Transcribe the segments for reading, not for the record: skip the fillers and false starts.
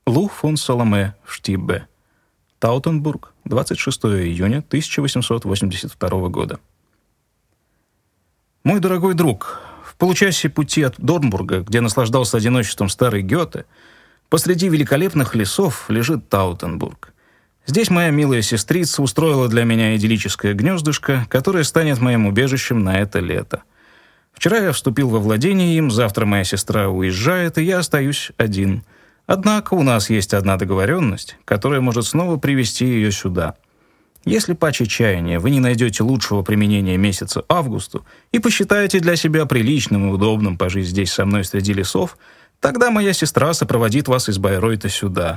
Лу фон Саломе в Штиббе. Таутенбург, 26 июня 1882 года. Мой дорогой друг, в получасе пути от Дорнбурга, где наслаждался одиночеством старый Гёте, посреди великолепных лесов лежит Таутенбург. Здесь моя милая сестрица устроила для меня идиллическое гнездышко, которое станет моим убежищем на это лето. Вчера я вступил во владение им, завтра моя сестра уезжает, и я остаюсь один. Однако у нас есть одна договоренность, которая может снова привести ее сюда. Если по чаяния вы не найдете лучшего применения месяцу августу и посчитаете для себя приличным и удобным пожить здесь со мной среди лесов, тогда моя сестра сопроводит вас из Байройта сюда.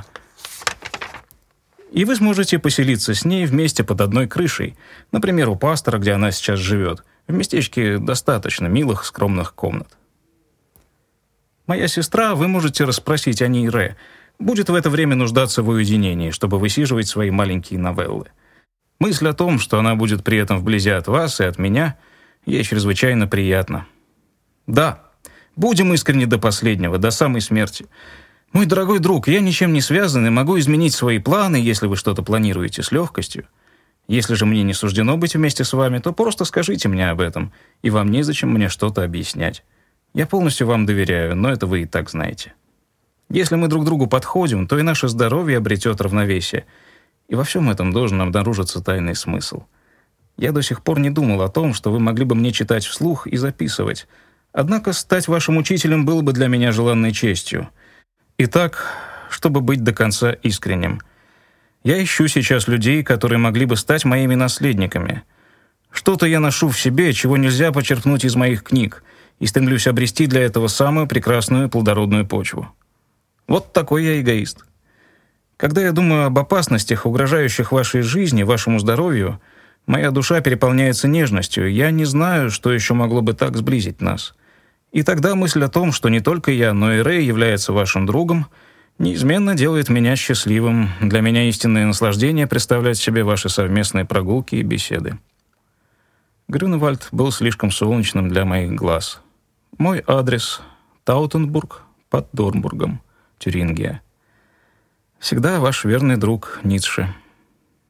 И вы сможете поселиться с ней вместе под одной крышей, например, у пастора, где она сейчас живет. В местечке достаточно милых, скромных комнат. Моя сестра, вы можете расспросить о ней Ре, будет в это время нуждаться в уединении, чтобы высиживать свои маленькие новеллы. Мысль о том, что она будет при этом вблизи от вас и от меня, ей чрезвычайно приятна. Да, будем искренни до последнего, до самой смерти. Мой дорогой друг, я ничем не связан и могу изменить свои планы, если вы что-то планируете с легкостью. Если же мне не суждено быть вместе с вами, то просто скажите мне об этом, и вам незачем мне что-то объяснять. Я полностью вам доверяю, но это вы и так знаете. Если мы друг другу подходим, то и наше здоровье обретет равновесие, и во всем этом должен обнаружиться тайный смысл. Я до сих пор не думал о том, что вы могли бы мне читать вслух и записывать, однако стать вашим учителем было бы для меня желанной честью. Итак, чтобы быть до конца искренним, я ищу сейчас людей, которые могли бы стать моими наследниками. Что-то я ношу в себе, чего нельзя почерпнуть из моих книг, и стремлюсь обрести для этого самую прекрасную плодородную почву. Вот такой я эгоист. Когда я думаю об опасностях, угрожающих вашей жизни, вашему здоровью, моя душа переполняется нежностью, я не знаю, что еще могло бы так сблизить нас. И тогда мысль о том, что не только я, но и Рэй является вашим другом, неизменно делает меня счастливым. Для меня истинное наслаждение представлять себе ваши совместные прогулки и беседы. Грюневальд был слишком солнечным для моих глаз. Мой адрес — Таутенбург под Дорнбургом, Тюрингия. Всегда ваш верный друг Ницше.